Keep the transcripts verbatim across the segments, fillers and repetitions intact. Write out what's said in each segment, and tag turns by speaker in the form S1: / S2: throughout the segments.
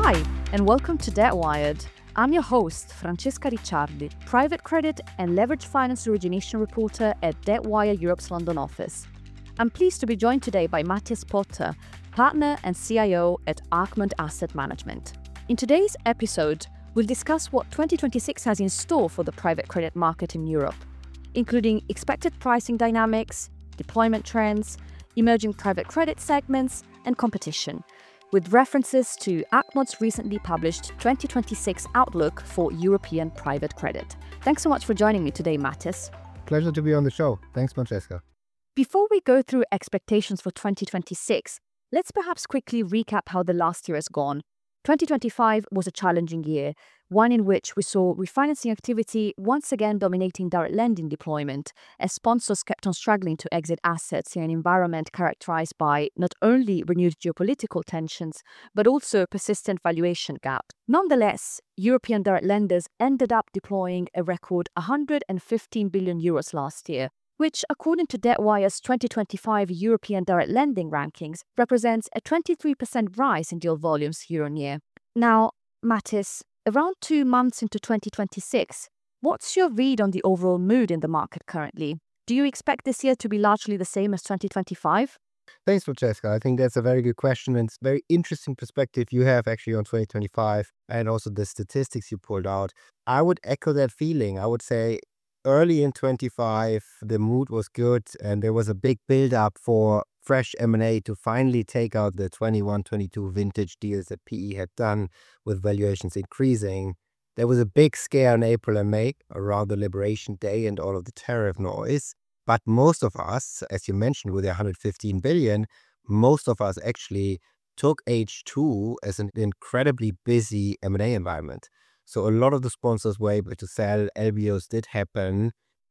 S1: Hi, and welcome to Debt Wired. I'm your host, Francesca Ricciardi, private credit and leverage finance origination reporter at Debt Wire Europe's London office. I'm pleased to be joined today by Matthias Potter, partner and C I O at Arcmont Asset Management. In today's episode, we'll discuss what twenty twenty-six has in store for the private credit market in Europe, including expected pricing dynamics, deployment trends, emerging private credit segments, and competition, with references to Arcmont's recently published twenty twenty-six Outlook for European private credit. Thanks so much for joining me today, Matthias.
S2: Pleasure to be on the show. Thanks, Francesca.
S1: Before we go through expectations for twenty twenty-six, let's perhaps quickly recap how the last year has gone. twenty twenty-five was a challenging year, one in which we saw refinancing activity once again dominating direct lending deployment, as sponsors kept on struggling to exit assets in an environment characterized by not only renewed geopolitical tensions, but also a persistent valuation gap. Nonetheless, European direct lenders ended up deploying a record one hundred fifteen billion euros last year, which, according to DebtWire's twenty twenty-five European direct lending rankings, represents a twenty-three percent rise in deal volumes year on year. Now, Matthias, around two months into twenty twenty-six, what's your read on the overall mood in the market currently? Do you expect this year to be largely the same as twenty twenty-five?
S2: Thanks, Francesca. I think that's a very good question, and it's a very interesting perspective you have actually on twenty twenty-five and also the statistics you pulled out. I would echo that feeling. I would say early in twenty-five, the mood was good and there was a big build-up for fresh M and A to finally take out the twenty-one twenty-two vintage deals that P E had done with valuations increasing. There was a big scare in April and May around the Liberation Day and all of the tariff noise. But most of us, as you mentioned, with the one hundred fifteen billion, most of us actually took H two as an incredibly busy M and A environment. So a lot of the sponsors were able to sell, L B Os did happen,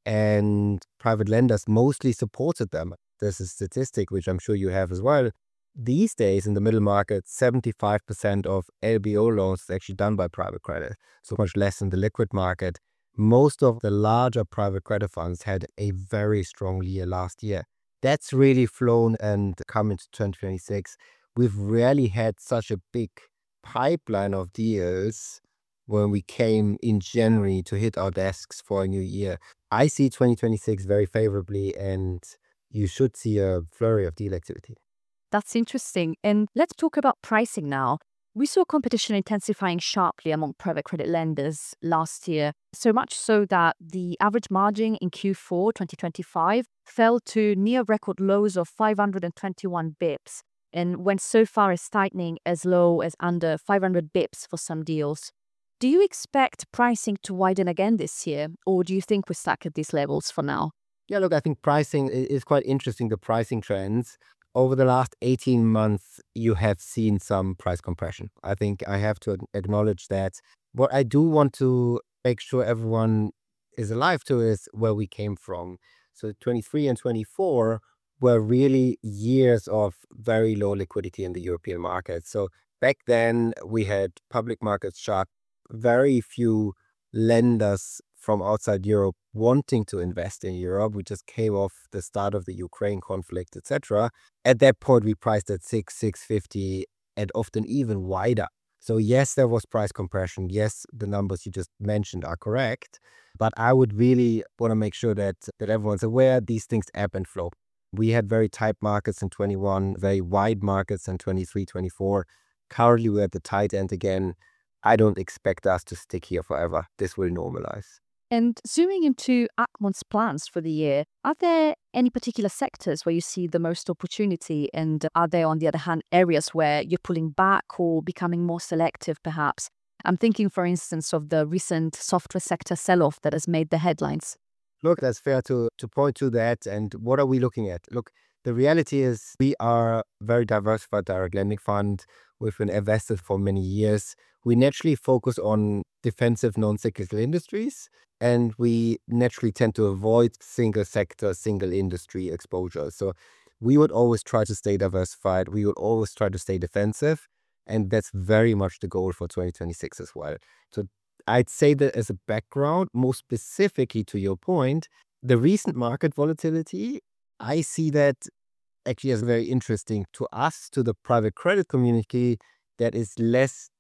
S2: and private lenders mostly supported them. There's a statistic, which I'm sure you have as well. These days in the middle market, seventy-five percent of L B O loans is actually done by private credit, so much less in the liquid market. Most of the larger private credit funds had a very strong year last year. That's really flown and come into twenty twenty-six. We've rarely had such a big pipeline of deals when we came in January to hit our desks for a new year. I see twenty twenty-six very favorably, and you should see a flurry of deal activity.
S1: That's interesting. And let's talk about pricing now. We saw competition intensifying sharply among private credit lenders last year, so much so that the average margin in Q four twenty twenty-five fell to near record lows of five hundred twenty-one bips and went so far as tightening as low as under five hundred bips for some deals. Do you expect pricing to widen again this year, or do you think we're stuck at these levels for now?
S2: Yeah, look, I think pricing is quite interesting, the pricing trends. Over the last eighteen months, you have seen some price compression. I think I have to acknowledge that. What I do want to make sure everyone is alive to is where we came from. So twenty-three and twenty-four were really years of very low liquidity in the European market. So back then, we had public markets shut, very few lenders from outside Europe wanting to invest in Europe. We just came off the start of the Ukraine conflict, et cetera. At that point, we priced at six, six fifty, and often even wider. So yes, there was price compression. Yes, the numbers you just mentioned are correct. But I would really want to make sure that, that everyone's aware these things ebb and flow. We had very tight markets in twenty-one, very wide markets in twenty-three, twenty-four. Currently, we're at the tight end again. I don't expect us to stick here forever. This will normalize.
S1: And zooming into Arcmont's plans for the year, are there any particular sectors where you see the most opportunity? And are there, on the other hand, areas where you're pulling back or becoming more selective, perhaps? I'm thinking, for instance, of the recent software sector sell-off that has made the headlines.
S2: Look, that's fair to, to point to that. And what are we looking at? Look, the reality is we are a very diversified direct lending fund. We've been invested for many years. We naturally focus on defensive, non-cyclical industries, and we naturally tend to avoid single sector, single industry exposure. So we would always try to stay diversified. We would always try to stay defensive. And that's very much the goal for twenty twenty-six as well. So I'd say that as a background, more specifically to your point, the recent market volatility, I see that actually as very interesting to us, to the private credit community, that is less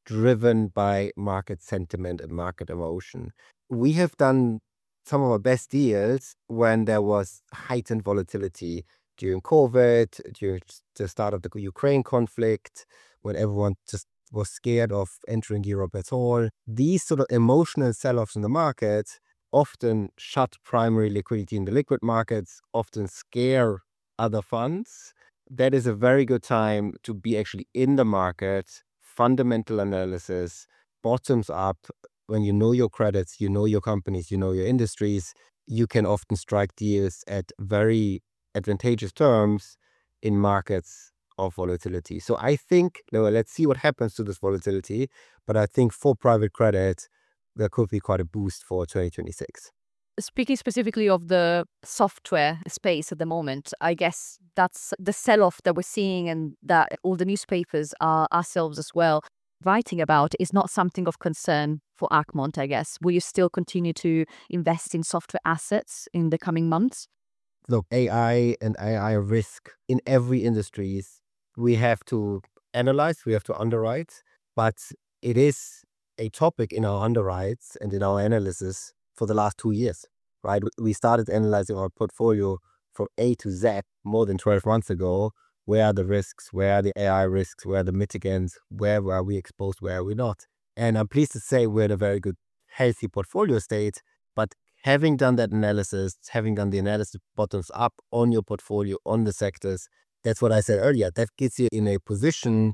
S2: driven by market sentiment and market emotion. We have done some of our best deals when there was heightened volatility during COVID, during the start of the Ukraine conflict, when everyone just was scared of entering Europe at all. These sort of emotional sell-offs in the market often shut primary liquidity in the liquid markets, often scare other funds. That is a very good time to be actually in the market, fundamental analysis, bottoms up. When you know your credits, you know your companies, you know your industries, you can often strike deals at very advantageous terms in markets of volatility. So I think, no, let's see what happens to this volatility. But I think for private credit, there could be quite a boost for twenty twenty-six.
S1: Speaking specifically of the software space at the moment, I guess that's the sell-off that we're seeing and that all the newspapers are ourselves as well writing about is not something of concern for Arcmont, I guess. Will you still continue to invest in software assets in the coming months?
S2: Look, A I and A I risk in every industry, we have to analyze, we have to underwrite, but it is a topic in our underwrites and in our analysis for the last two years, right? We started analyzing our portfolio from A to Z more than twelve months ago. Where are the risks? Where are the A I risks? Where are the mitigants? Where are we exposed? Where are we not? And I'm pleased to say we're in a very good, healthy portfolio state. But having done that analysis, having done the analysis bottoms up on your portfolio, on the sectors, that's what I said earlier. That gets you in a position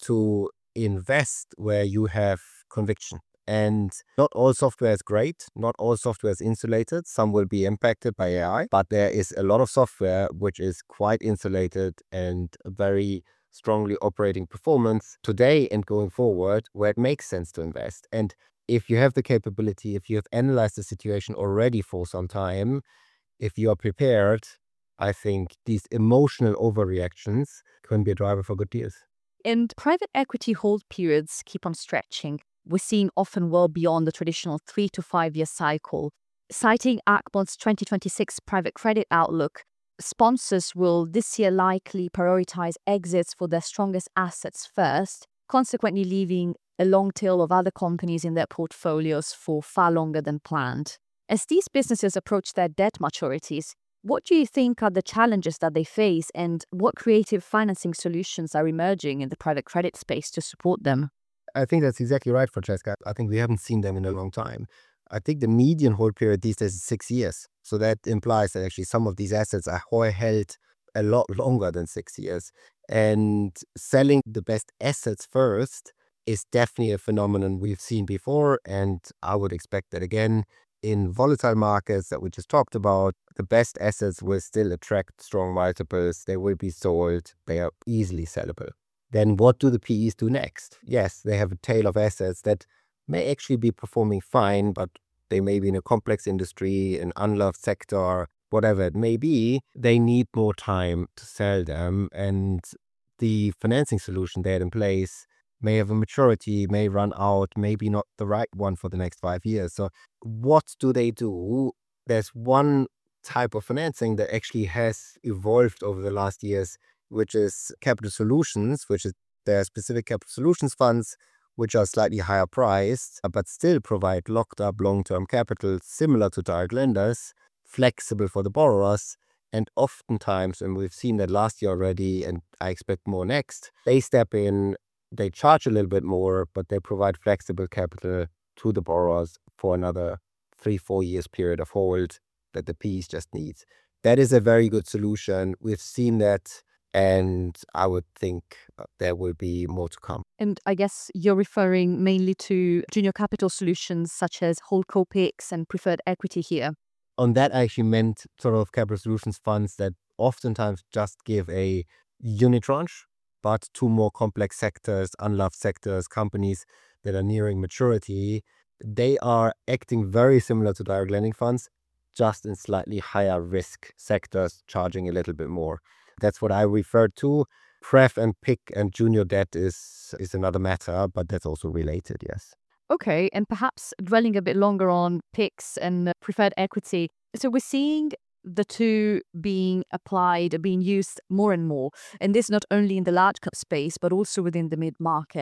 S2: to invest where you have conviction. And not all software is great. Not all software is insulated. Some will be impacted by A I, but there is a lot of software which is quite insulated and very strongly operating performance today and going forward where it makes sense to invest. And if you have the capability, if you have analyzed the situation already for some time, if you are prepared, I think these emotional overreactions can be a driver for good deals.
S1: And private equity hold periods keep on stretching. We're seeing often well beyond the traditional three to five year cycle. Citing Arcmont's twenty twenty-six private credit outlook, sponsors will this year likely prioritize exits for their strongest assets first, consequently leaving a long tail of other companies in their portfolios for far longer than planned. As these businesses approach their debt maturities, what do you think are the challenges that they face and what creative financing solutions are emerging in the private credit space to support them?
S2: I think that's exactly right, Francesca. I think we haven't seen them in a long time. I think the median hold period these days is six years. So that implies that actually some of these assets are held a lot longer than six years. And selling the best assets first is definitely a phenomenon we've seen before. And I would expect that again in volatile markets that we just talked about, the best assets will still attract strong multiples. They will be sold. They are easily sellable. Then what do the P Es do next? Yes, they have a tail of assets that may actually be performing fine, but they may be in a complex industry, an unloved sector, whatever it may be. They need more time to sell them, and the financing solution they had in place may have a maturity, may run out, maybe not the right one for the next five years. So what do they do? There's one type of financing that actually has evolved over the last years, which is capital solutions, which is there are specific capital solutions funds which are slightly higher priced, but still provide locked up long-term capital similar to direct lenders, flexible for the borrowers. And oftentimes, and we've seen that last year already, and I expect more next, they step in, they charge a little bit more, but they provide flexible capital to the borrowers for another three, four years period of hold that the P Es just need. That is a very good solution. We've seen that. And I would think there will be more to come.
S1: And I guess you're referring mainly to junior capital solutions such as holdco picks and preferred equity here.
S2: On that, I actually meant sort of capital solutions funds that oftentimes just give a unitranche, but to more complex sectors, unloved sectors, companies that are nearing maturity. They are acting very similar to direct lending funds, just in slightly higher risk sectors, charging a little bit more. That's what I referred to. Pref and P I C and junior debt is is another matter, but that's also related, yes.
S1: Okay, and perhaps dwelling a bit longer on P I Cs and preferred equity. So we're seeing the two being applied, being used more and more. And this not only in the large cap space, but also within the mid-market.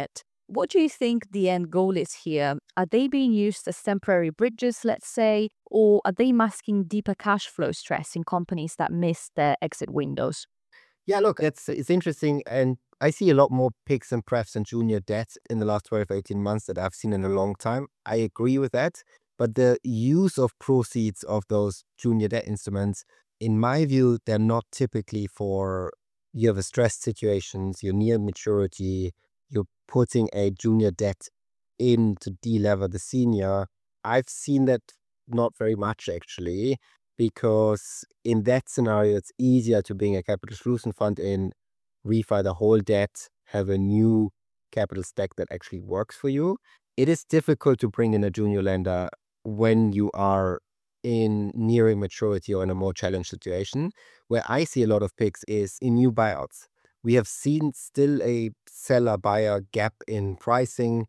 S1: What do you think the end goal is here? Are they being used as temporary bridges, let's say, or are they masking deeper cash flow stress in companies that miss their exit windows?
S2: Yeah, look, that's it's interesting. And I see a lot more picks and prefs and junior debt in the last twelve, eighteen months that I've seen in a long time. I agree with that. But the use of proceeds of those junior debt instruments, in my view, they're not typically for you have a stressed situations, you're near maturity, you're putting a junior debt in to delever the senior. I've seen that not very much actually, because in that scenario, it's easier to bring a capital solution fund in, refi the whole debt, have a new capital stack that actually works for you. It is difficult to bring in a junior lender when you are in nearing maturity or in a more challenged situation. Where I see a lot of picks is in new buyouts. We have seen still a seller buyer gap in pricing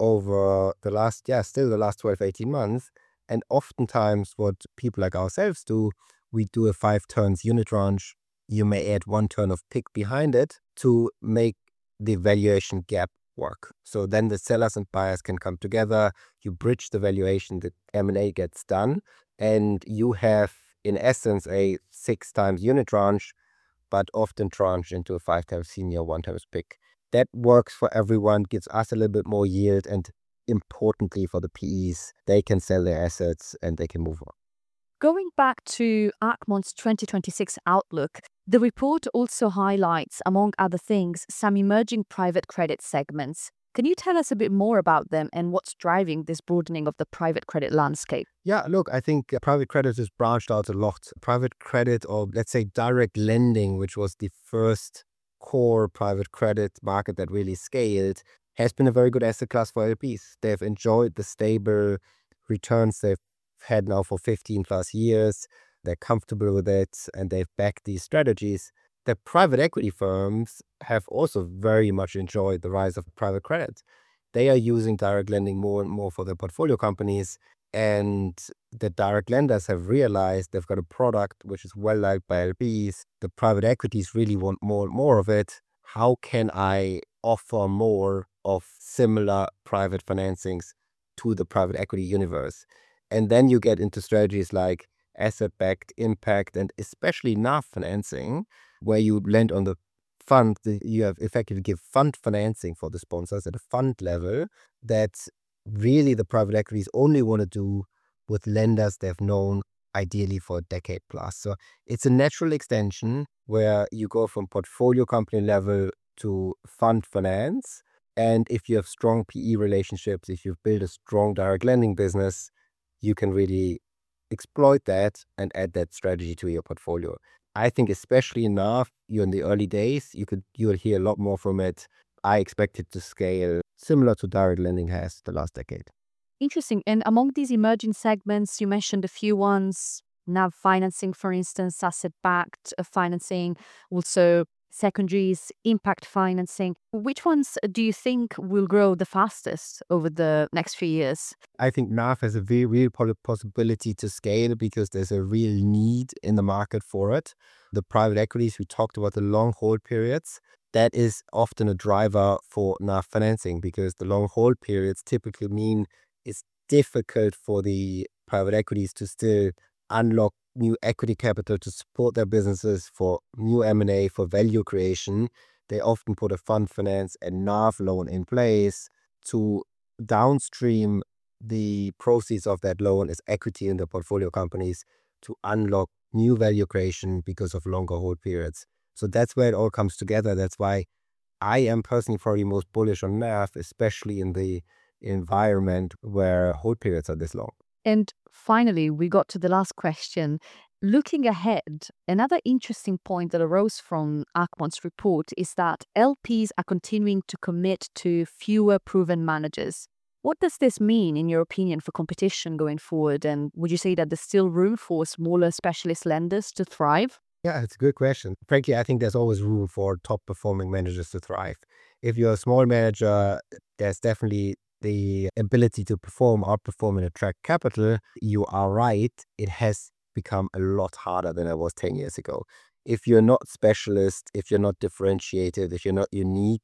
S2: over the last, yeah, still the last twelve, eighteen months. And oftentimes, what people like ourselves do, we do a five turns unit tranche. You may add one turn of pick behind it to make the valuation gap work. So then the sellers and buyers can come together. You bridge the valuation, the M and A gets done, and you have, in essence, a six times unit tranche, but often tranche into a five times senior, one times pick. That works for everyone, gives us a little bit more yield, and importantly for the P Es, they can sell their assets and they can move on.
S1: Going back to Achmont's twenty twenty-six outlook, the report also highlights, among other things, some emerging private credit segments. Can you tell us a bit more about them and what's driving this broadening of the private credit landscape?
S2: Yeah, look, I think uh, private credit has branched out a lot. Private credit, or let's say direct lending, which was the first core private credit market that really scaled, has been a very good asset class for L Ps. They've enjoyed the stable returns they've had now for fifteen plus years. They're comfortable with it and they've backed these strategies. The private equity firms have also very much enjoyed the rise of private credit. They are using direct lending more and more for their portfolio companies. And the direct lenders have realized they've got a product which is well liked by L Ps. The private equities really want more and more of it. How can I offer more of similar private financings to the private equity universe? And then you get into strategies like asset-backed impact and especially N A V financing, where you lend on the fund. You have effectively give fund financing for the sponsors at a fund level that really the private equities only want to do with lenders they've known ideally for a decade plus. So it's a natural extension where you go from portfolio company level to fund finance. And if you have strong P E relationships, if you've built a strong direct lending business, you can really exploit that and add that strategy to your portfolio. I think especially in N A V, you're in the early days, you could you'll hear a lot more from it. I expect it to scale similar to direct lending has the last decade.
S1: Interesting. And among these emerging segments, you mentioned a few ones: N A V financing, for instance, asset backed financing, also secondaries, impact financing. Which ones do you think will grow the fastest over the next few years?
S2: I think N A V has a very real po- possibility to scale because there's a real need in the market for it. The private equities, we talked about the long hold periods. That is often a driver for N A V financing because the long hold periods typically mean it's difficult for the private equities to still unlock new equity capital to support their businesses for new M and A, for value creation. They often put a fund finance and N A V loan in place to downstream the proceeds of that loan as equity in the portfolio companies to unlock new value creation because of longer hold periods. So that's where it all comes together. That's why I am personally probably most bullish on N A V, especially in the environment where hold periods are this long.
S1: And finally, we got to the last question. Looking ahead, another interesting point that arose from Achmont's report is that L Ps are continuing to commit to fewer proven managers. What does this mean, in your opinion, for competition going forward? And would you say that there's still room for smaller specialist lenders to thrive?
S2: Yeah, it's a good question. Frankly, I think there's always room for top performing managers to thrive. If you're a small manager, there's definitely the ability to perform, outperform, and attract capital. You are right. It has become a lot harder than it was ten years ago. If you're not specialist, if you're not differentiated, if you're not unique,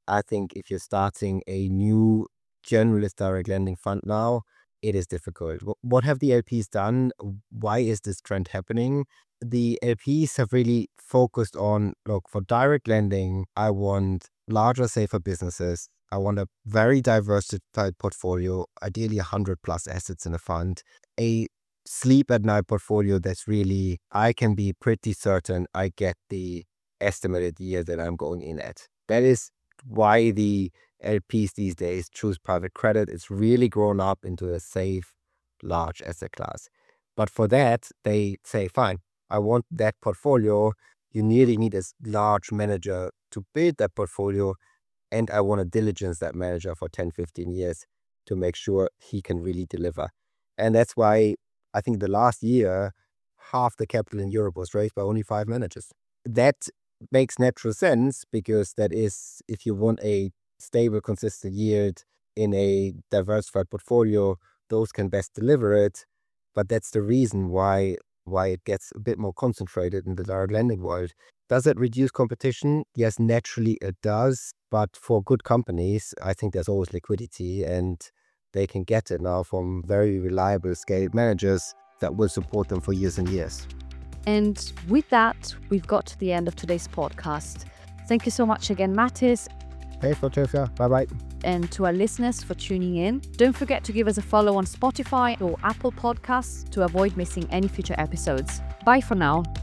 S2: I think if you're starting a new generalist direct lending fund now, it is difficult. What have the L Ps done? Why is this trend happening? The L Ps have really focused on, look, for direct lending, I want larger, safer businesses. I want a very diversified portfolio, ideally one hundred plus assets in a fund, a sleep at night portfolio that's really, I can be pretty certain I get the estimated yield that I'm going in at. That is why the L Ps these days choose private credit. It's really grown up into a safe, large asset class. But for that, they say, fine, I want that portfolio. You nearly need a large manager to build that portfolio. And I want to diligence that manager for ten, fifteen years to make sure he can really deliver. And that's why I think the last year, half the capital in Europe was raised by only five managers. That makes natural sense because that is, if you want a stable, consistent yield in a diversified portfolio, those can best deliver it. But that's the reason why why it gets a bit more concentrated in the direct lending world. Does it reduce competition? Yes, naturally it does. But for good companies, I think there's always liquidity, and they can get it now from very reliable scaled managers that will support them for years and years.
S1: And with that, we've got to the end of today's podcast. Thank you so much again, Mattis.
S2: Thanks for Tofia. Bye-bye.
S1: And to our listeners for tuning in. Don't forget to give us a follow on Spotify or Apple Podcasts to avoid missing any future episodes. Bye for now.